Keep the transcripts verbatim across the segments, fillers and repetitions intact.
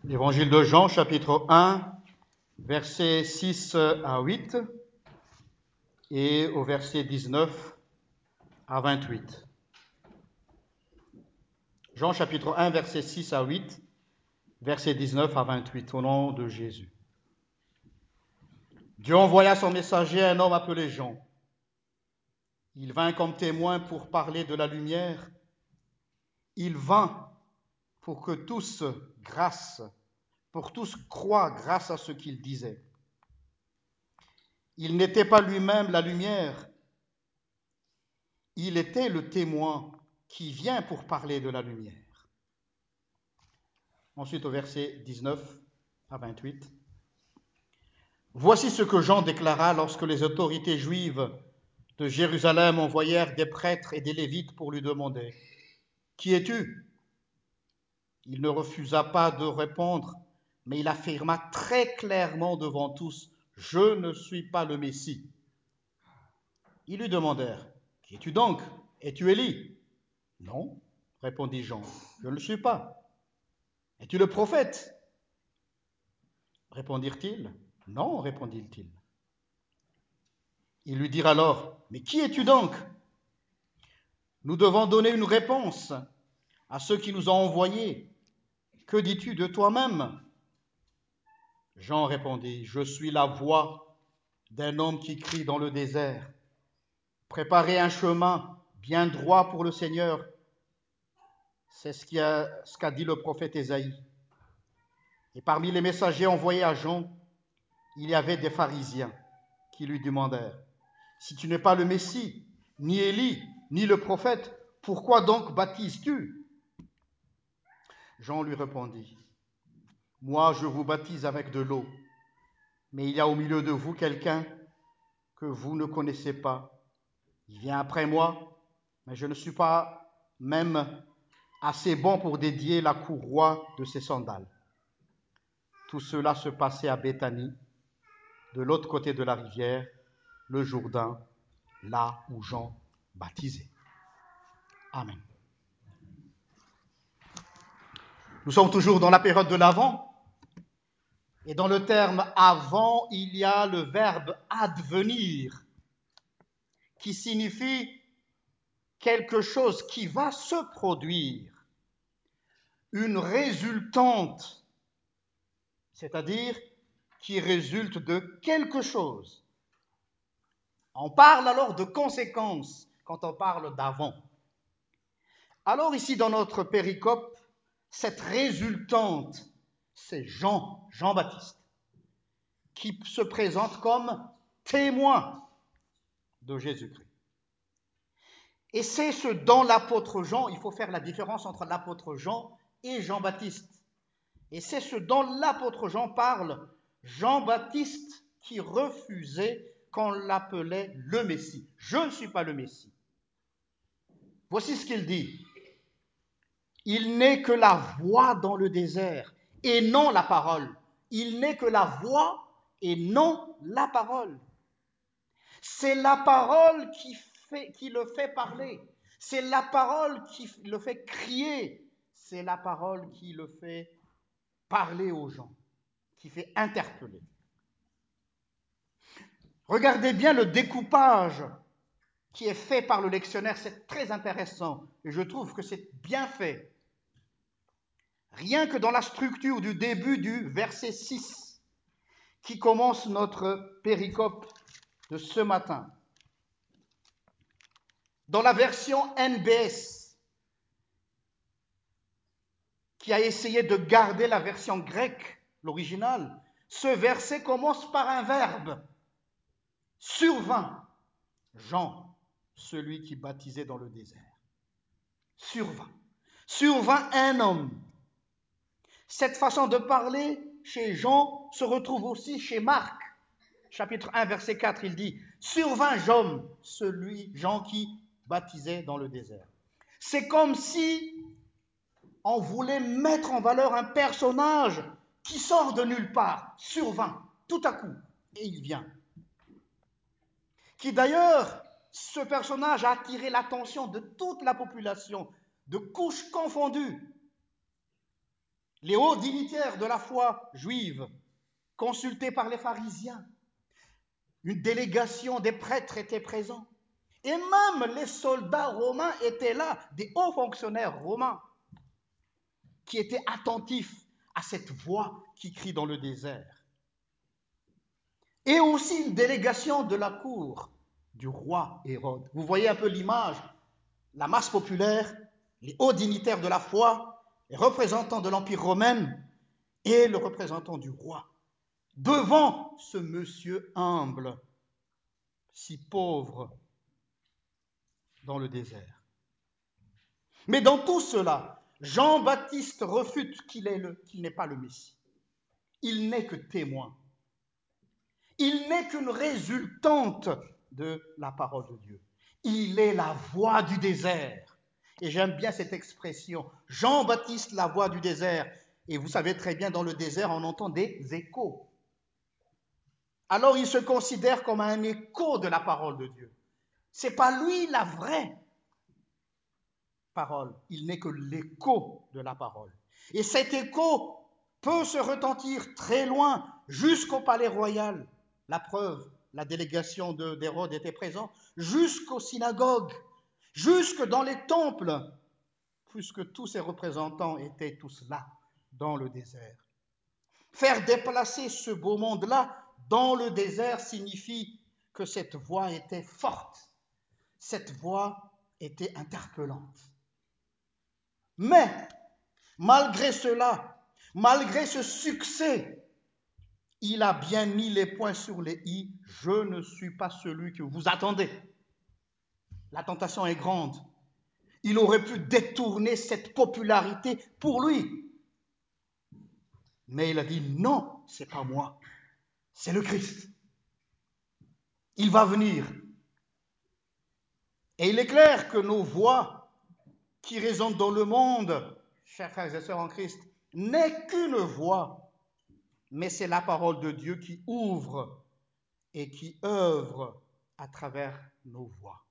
Évangile de Jean, chapitre un, versets six à huit et au verset dix-neuf à vingt-huit. Jean, chapitre un, versets six à huit, versets dix-neuf à vingt-huit, au nom de Jésus. Dieu envoya son messager, un homme appelé Jean. Il vint comme témoin pour parler de la lumière. Il vint pour que tous, grâce, pour tous croient grâce à ce qu'il disait. Il n'était pas lui-même la lumière. Il était le témoin qui vient pour parler de la lumière. Ensuite, au verset dix-neuf à vingt-huit. Voici ce que Jean déclara lorsque les autorités juives de Jérusalem envoyèrent des prêtres et des lévites pour lui demander « Qui es-tu » Il ne refusa pas de répondre, mais il affirma très clairement devant tous « Je ne suis pas le Messie ». Ils lui demandèrent « Qui es-tu donc ? Es-tu Élie » ? « Non, répondit Jean, je ne le suis pas. Es-tu le prophète ? Répondirent-ils. Non, répondit-il. Ils lui dirent alors, mais qui es-tu donc ? Nous devons donner une réponse à ceux qui nous ont envoyés. Que dis-tu de toi-même ? Jean répondit, je suis la voix d'un homme qui crie dans le désert. Préparez un chemin bien droit pour le Seigneur. C'est ce qu'a, ce qu'a dit le prophète Ésaïe. Et parmi les messagers envoyés à Jean, il y avait des pharisiens qui lui demandèrent, si tu n'es pas le Messie, ni Élie, ni le prophète, pourquoi donc baptises-tu ? Jean lui répondit, moi je vous baptise avec de l'eau, mais il y a au milieu de vous quelqu'un que vous ne connaissez pas. Il vient après moi, mais je ne suis pas même assez bon pour dédier la courroie de ses sandales. Tout cela se passait à Béthanie, de l'autre côté de la rivière, le Jourdain, là où Jean baptisait. Amen. Nous sommes toujours dans la période de l'Avent, et dans le terme « avant », il y a le verbe « advenir », qui signifie quelque chose qui va se produire, une résultante, c'est-à-dire qui résulte de quelque chose. On parle alors de conséquences quand on parle d'avant. Alors ici dans notre péricope, cette résultante, c'est Jean, Jean-Baptiste, qui se présente comme témoin de Jésus-Christ. Et c'est ce dont l'apôtre Jean, il faut faire la différence entre l'apôtre Jean et Jean-Baptiste. Et c'est ce dont l'apôtre Jean parle, Jean-Baptiste qui refusait qu'on l'appelait le Messie. Je ne suis pas le Messie. Voici ce qu'il dit. Il n'est que la voix dans le désert et non la parole. Il n'est que la voix et non la parole. C'est la parole qui, fait, qui le fait parler. C'est la parole qui le fait crier. C'est la parole qui le fait parler aux gens, qui fait interpeller. Regardez bien le découpage qui est fait par le lectionnaire. C'est très intéressant et je trouve que c'est bien fait. Rien que dans la structure du début du verset six, qui commence notre péricope de ce matin. Dans la version N B S, qui a essayé de garder la version grecque, l'original, ce verset commence par un verbe. Survint Jean, celui qui baptisait dans le désert. Survint. Survint un homme. Cette façon de parler chez Jean se retrouve aussi chez Marc. Chapitre un, verset quatre, il dit « Survint Jean, celui, Jean qui baptisait dans le désert. » C'est comme si on voulait mettre en valeur un personnage qui sort de nulle part, survint, tout à coup, et il vient. Qui d'ailleurs, ce personnage a attiré l'attention de toute la population, de couches confondues. Les hauts dignitaires de la foi juive, consultés par les pharisiens, une délégation des prêtres était présente. Et même les soldats romains étaient là, des hauts fonctionnaires romains, qui étaient attentifs à cette voix qui crie dans le désert. Et aussi une délégation de la cour du roi Hérode. Vous voyez un peu l'image, la masse populaire, les hauts dignitaires de la foi, les représentants de l'Empire romain et le représentant du roi, devant ce monsieur humble, si pauvre, dans le désert. Mais dans tout cela, Jean-Baptiste refute qu'il est le, qu'il n'est pas le Messie. Il n'est que témoin. Il n'est qu'une résultante de la parole de Dieu. Il est la voix du désert. Et j'aime bien cette expression. Jean-Baptiste, la voix du désert. Et vous savez très bien, dans le désert, on entend des échos. Alors il se considère comme un écho de la parole de Dieu. Ce n'est pas lui la vraie parole. Il n'est que l'écho de la parole. Et cet écho peut se retentir très loin, jusqu'au palais royal. La preuve, la délégation de, d'Hérode était présente, jusqu'aux synagogues, jusque dans les temples, puisque tous ces représentants étaient tous là, dans le désert. Faire déplacer ce beau monde-là dans le désert signifie que cette voix était forte, cette voix était interpellante. Mais, malgré cela, malgré ce succès, il a bien mis les points sur les i. Je ne suis pas celui que vous attendez. La tentation est grande. Il aurait pu détourner cette popularité pour lui. Mais il a dit non, c'est pas moi, c'est le Christ. Il va venir. Et il est clair que nos voix qui résonnent dans le monde, chers frères et sœurs en Christ, n'est qu'une voix, mais c'est la parole de Dieu qui ouvre et qui œuvre à travers nos voix.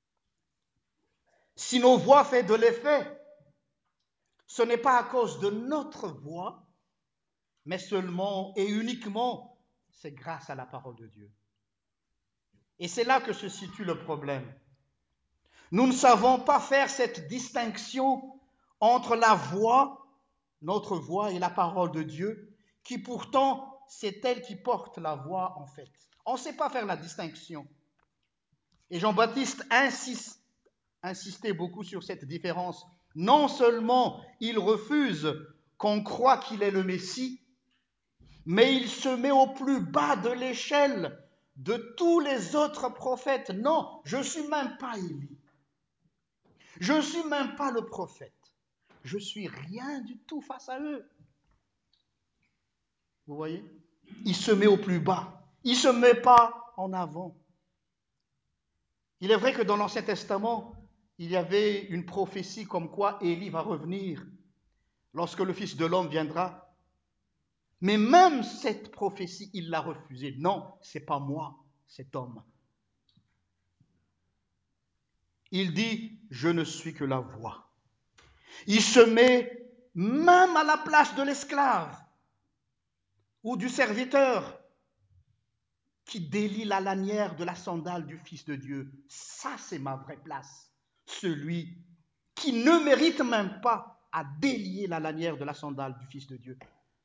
Si nos voix font de l'effet, ce n'est pas à cause de notre voix, mais seulement et uniquement, c'est grâce à la parole de Dieu. Et c'est là que se situe le problème. Nous ne savons pas faire cette distinction entre la voix, notre voix, et la parole de Dieu, qui pourtant, c'est elle qui porte la voix en fait. On ne sait pas faire la distinction. Et Jean-Baptiste insiste, insistait beaucoup sur cette différence. Non seulement il refuse qu'on croie qu'il est le Messie, mais il se met au plus bas de l'échelle de tous les autres prophètes. Non, je ne suis même pas Élie. Je ne suis même pas le prophète. Je suis rien du tout face à eux. Vous voyez? Il se met au plus bas. Il ne se met pas en avant. Il est vrai que dans l'Ancien Testament, il y avait une prophétie comme quoi Élie va revenir lorsque le Fils de l'homme viendra. Mais même cette prophétie, il l'a refusée. Non, ce n'est pas moi, cet homme. Il dit, je ne suis que la voix. Il se met même à la place de l'esclave ou du serviteur qui délie la lanière de la sandale du Fils de Dieu. Ça, c'est ma vraie place. Celui qui ne mérite même pas à délier la lanière de la sandale du Fils de Dieu.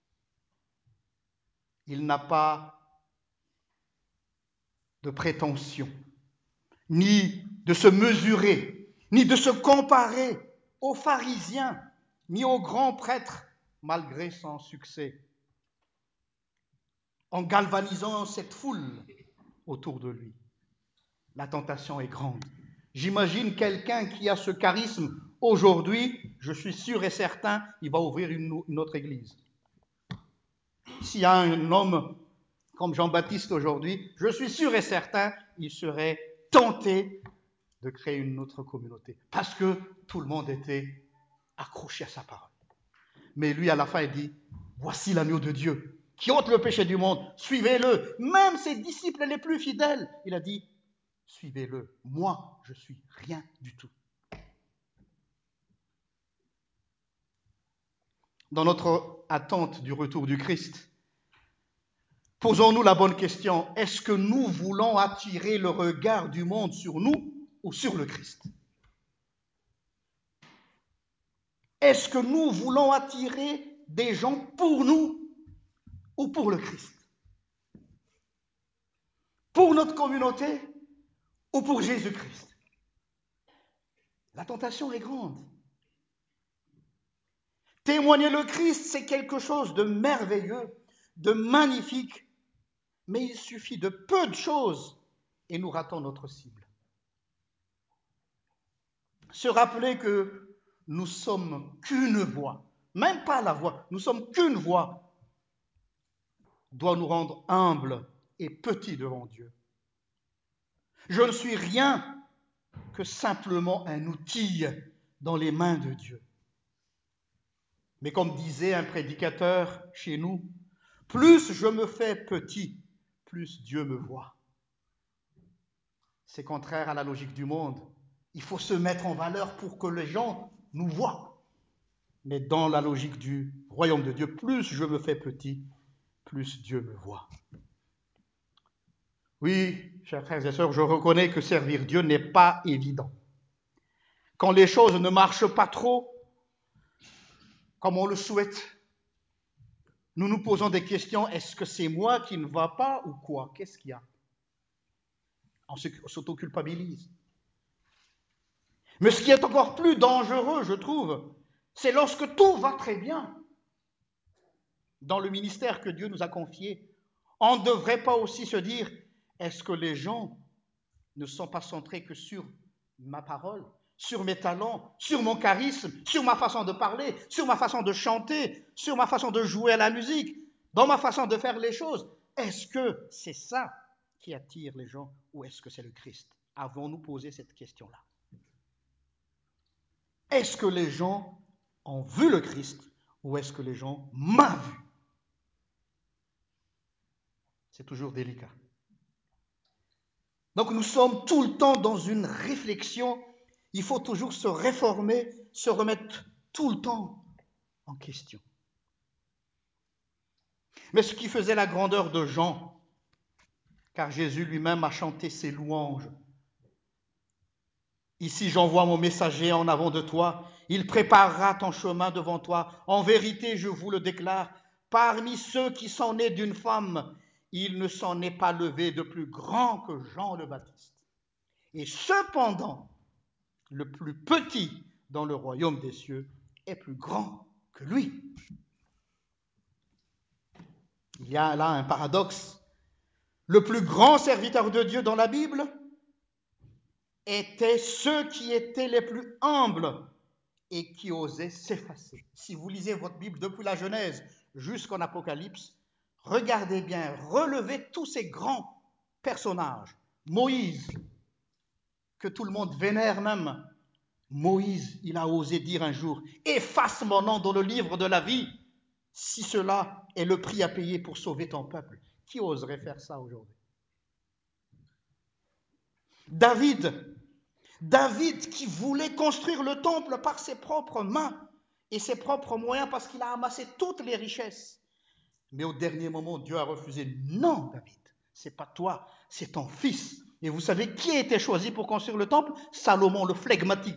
Il n'a pas de prétention, ni de se mesurer, ni de se comparer aux pharisiens, ni aux grands prêtres, malgré son succès, en galvanisant cette foule autour de lui. La tentation est grande. J'imagine quelqu'un qui a ce charisme aujourd'hui, je suis sûr et certain, il va ouvrir une, une autre église. S'il y a un homme comme Jean-Baptiste aujourd'hui, je suis sûr et certain, il serait tenté de créer une autre communauté. Parce que tout le monde était accroché à sa parole. Mais lui, à la fin, il dit, voici l'agneau de Dieu qui ôte le péché du monde, suivez-le. Même ses disciples les plus fidèles, il a dit, suivez-le. Moi, je suis rien du tout. dans notre attente du retour du Christ, posons-nous la bonne question. Est-ce que nous voulons attirer le regard du monde sur nous ou sur le Christ? Est-ce que nous voulons attirer des gens pour nous ou pour le Christ? Pour notre communauté ou pour Jésus-Christ? La tentation est grande. Témoigner le Christ, c'est quelque chose de merveilleux, de magnifique, mais il suffit de peu de choses et nous ratons notre cible. Se rappeler que nous sommes qu'une voix, même pas la voix, nous sommes qu'une voix, doit nous rendre humbles et petits devant Dieu. Je ne suis rien que simplement un outil dans les mains de Dieu. Mais comme disait un prédicateur chez nous, plus je me fais petit, plus Dieu me voit. C'est contraire à la logique du monde. Il faut se mettre en valeur pour que les gens nous voient. Mais dans la logique du royaume de Dieu, plus je me fais petit, plus Dieu me voit. Oui, chers frères et sœurs, je reconnais que servir Dieu n'est pas évident. Quand les choses ne marchent pas trop comme on le souhaite, nous nous posons des questions. Est-ce que c'est moi qui ne va pas ou quoi? Qu'est-ce qu'il y a? On s'auto-culpabilise. Mais ce qui est encore plus dangereux, je trouve, c'est lorsque tout va très bien. Dans le ministère que Dieu nous a confié, on ne devrait pas aussi se dire, est-ce que les gens ne sont pas centrés que sur ma parole, sur mes talents, sur mon charisme, sur ma façon de parler, sur ma façon de chanter, sur ma façon de jouer à la musique, dans ma façon de faire les choses? Est-ce que c'est ça qui attire les gens ou est-ce que c'est le Christ? Avons-nous posé cette question-là? Est-ce que les gens ont vu le Christ ou est-ce que les gens m'ont vu? C'est toujours délicat. Donc nous sommes tout le temps dans une réflexion. Il faut toujours se réformer, se remettre tout le temps en question. Mais ce qui faisait la grandeur de Jean, car Jésus lui-même a chanté ses louanges. Ici, j'envoie mon messager en avant de toi. Il préparera ton chemin devant toi. En vérité, je vous le déclare, parmi ceux qui sont nés d'une femme, il ne s'en est pas levé de plus grand que Jean le Baptiste. Et cependant, le plus petit dans le royaume des cieux est plus grand que lui. Il y a là un paradoxe. Le plus grand serviteur de Dieu dans la Bible étaient ceux qui étaient les plus humbles et qui osaient s'effacer. Si vous lisez votre Bible depuis la Genèse jusqu'en Apocalypse, regardez bien, relevez tous ces grands personnages. Moïse, que tout le monde vénère même. Moïse, il a osé dire un jour, efface mon nom dans le livre de la vie, si cela est le prix à payer pour sauver ton peuple. Qui oserait faire ça aujourd'hui? David, David qui voulait construire le temple par ses propres mains et ses propres moyens parce qu'il a amassé toutes les richesses. Mais au dernier moment, Dieu a refusé. Non, David, c'est pas toi, c'est ton fils. Et vous savez qui a été choisi pour construire le temple? Salomon, le flegmatique.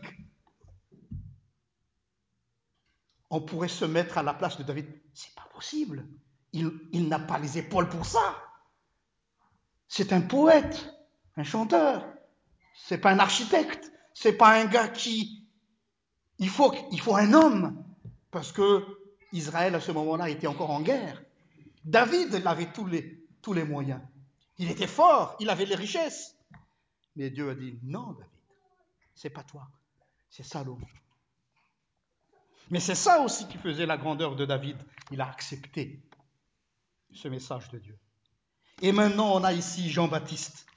On pourrait se mettre à la place de David. C'est pas possible. Il, il n'a pas les épaules pour ça. C'est un poète, un chanteur. C'est pas un architecte. C'est pas un gars qui... Il faut, il faut un homme. Parce que Israël, à ce moment-là, était encore en guerre. David avait tous les, tous les moyens. Il était fort, il avait les richesses. Mais Dieu a dit, non, David, c'est pas toi, c'est Salomon. Mais c'est ça aussi qui faisait la grandeur de David. Il a accepté ce message de Dieu. Et maintenant, on a ici Jean-Baptiste,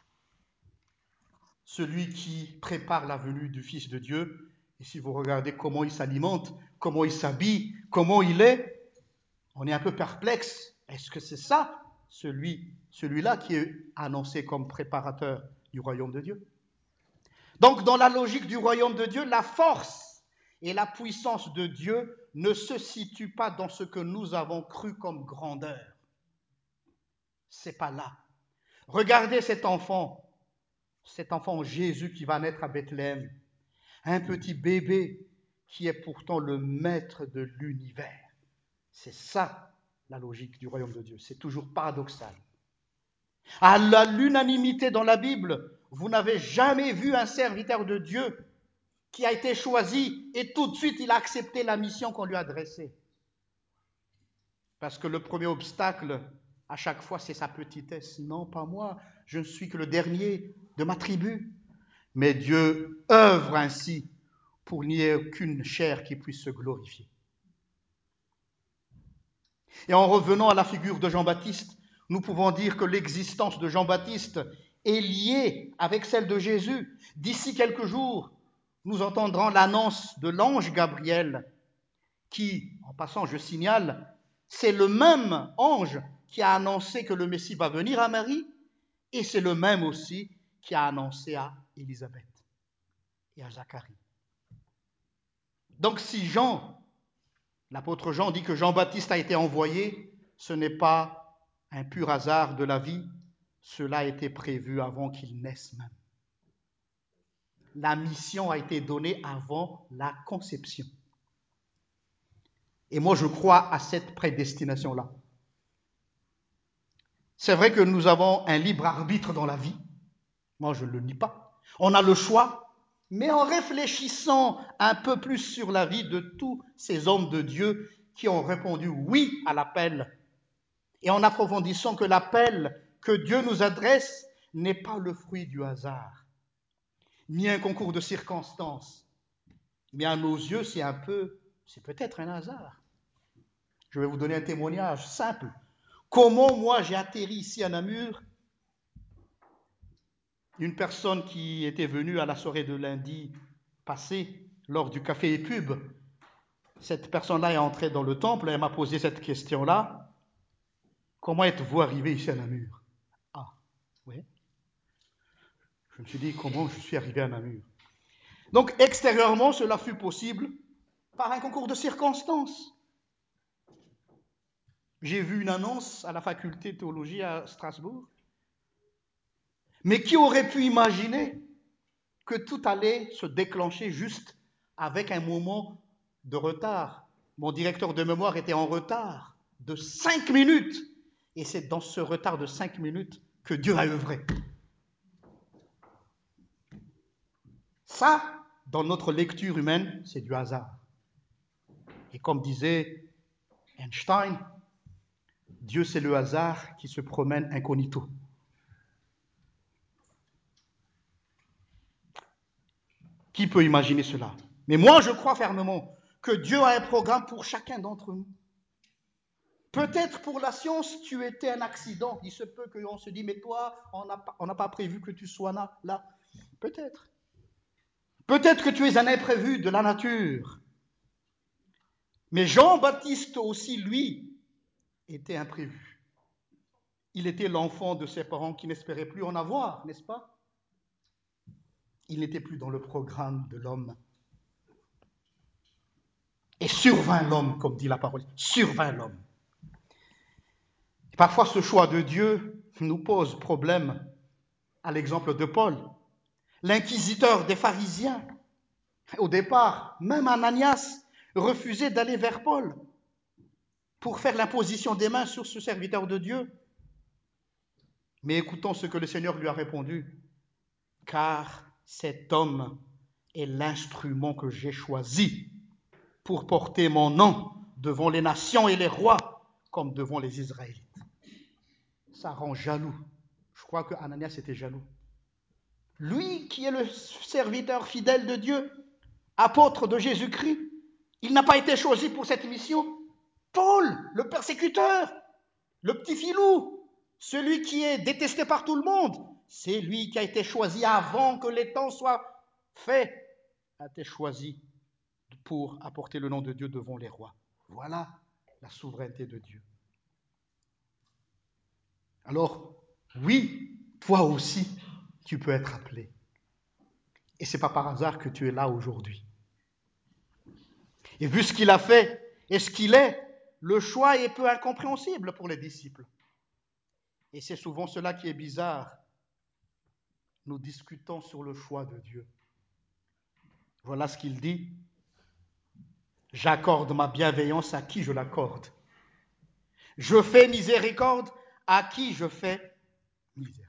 celui qui prépare la venue du Fils de Dieu. Et si vous regardez comment il s'alimente, comment il s'habille, comment il est, on est un peu perplexe. Est-ce que c'est ça, celui, celui-là qui est annoncé comme préparateur du royaume de Dieu? Donc, dans la logique du royaume de Dieu, la force et la puissance de Dieu ne se situe pas dans ce que nous avons cru comme grandeur. C'est pas là. Regardez cet enfant, cet enfant Jésus qui va naître à Bethléem, un petit bébé qui est pourtant le maître de l'univers. C'est ça la logique du royaume de Dieu. C'est toujours paradoxal. À l'unanimité dans la Bible, vous n'avez jamais vu un serviteur de Dieu qui a été choisi et tout de suite il a accepté la mission qu'on lui a adressée. Parce que le premier obstacle, à chaque fois, c'est sa petitesse. Non, pas moi, je ne suis que le dernier de ma tribu. Mais Dieu œuvre ainsi pour qu'il n'y ait aucune chair qui puisse se glorifier. Et en revenant à la figure de Jean-Baptiste, nous pouvons dire que l'existence de Jean-Baptiste est liée avec celle de Jésus. D'ici quelques jours, nous entendrons l'annonce de l'ange Gabriel qui, en passant, je signale, c'est le même ange qui a annoncé que le Messie va venir à Marie et c'est le même aussi qui a annoncé à Élisabeth et à Zacharie. Donc si Jean, l'apôtre Jean dit que Jean-Baptiste a été envoyé, ce n'est pas un pur hasard de la vie, cela a été prévu avant qu'il naisse même. La mission a été donnée avant la conception. Et moi, je crois à cette prédestination-là. C'est vrai que nous avons un libre arbitre dans la vie. Moi, je ne le nie pas. On a le choix. Mais en réfléchissant un peu plus sur la vie de tous ces hommes de Dieu qui ont répondu oui à l'appel, et en approfondissant que l'appel que Dieu nous adresse n'est pas le fruit du hasard, ni un concours de circonstances, mais à nos yeux, c'est un peu, c'est peut-être un hasard. Je vais vous donner un témoignage simple. Comment moi j'ai atterri ici à Namur? Une personne qui était venue à la soirée de lundi passé lors du café et pub, cette personne-là est entrée dans le temple et elle m'a posé cette question-là. Comment êtes-vous arrivé ici à Namur? Ah, oui. Je me suis dit, comment je suis arrivé à Namur? Donc, extérieurement, cela fut possible par un concours de circonstances. J'ai vu une annonce à la faculté de théologie à Strasbourg. Mais qui aurait pu imaginer que tout allait se déclencher juste avec un moment de retard? Mon directeur de mémoire était en retard de cinq minutes. Et c'est dans ce retard de cinq minutes que Dieu a œuvré. Ça, dans notre lecture humaine, c'est du hasard. Et comme disait Einstein, Dieu, c'est le hasard qui se promène incognito. Qui peut imaginer cela? Mais moi, je crois fermement que Dieu a un programme pour chacun d'entre nous. Peut-être pour la science, tu étais un accident. Il se peut qu'on se dise, mais toi, on n'a pas, on n'a pas prévu que tu sois là. là. Peut-être. Peut-être que tu es un imprévu de la nature. Mais Jean-Baptiste aussi, lui, était imprévu. Il était l'enfant de ses parents qui n'espéraient plus en avoir, n'est-ce pas? Il n'était plus dans le programme de l'homme. Et survint l'homme, comme dit la parole, survint l'homme. Parfois, ce choix de Dieu nous pose problème, à l'exemple de Paul, l'inquisiteur des pharisiens. Au départ, même Ananias refusait d'aller vers Paul pour faire l'imposition des mains sur ce serviteur de Dieu. Mais écoutons ce que le Seigneur lui a répondu. Car cet homme est l'instrument que j'ai choisi pour porter mon nom devant les nations et les rois comme devant les Israélites. Ça rend jaloux. Je crois que Ananias était jaloux. Lui qui est le serviteur fidèle de Dieu, apôtre de Jésus-Christ, il n'a pas été choisi pour cette mission. Paul, le persécuteur, le petit filou, celui qui est détesté par tout le monde, c'est lui qui a été choisi avant que les temps soient faits, a été choisi pour apporter le nom de Dieu devant les rois. Voilà la souveraineté de Dieu. Alors, oui, toi aussi, tu peux être appelé. Et ce n'est pas par hasard que tu es là aujourd'hui. Et vu ce qu'il a fait, Et ce qu'il est, le choix est peu incompréhensible pour les disciples. Et c'est souvent cela qui est bizarre. Nous discutons sur le choix de Dieu. Voilà ce qu'il dit. J'accorde ma bienveillance à qui je l'accorde. Je fais miséricorde à qui je fais miséricorde.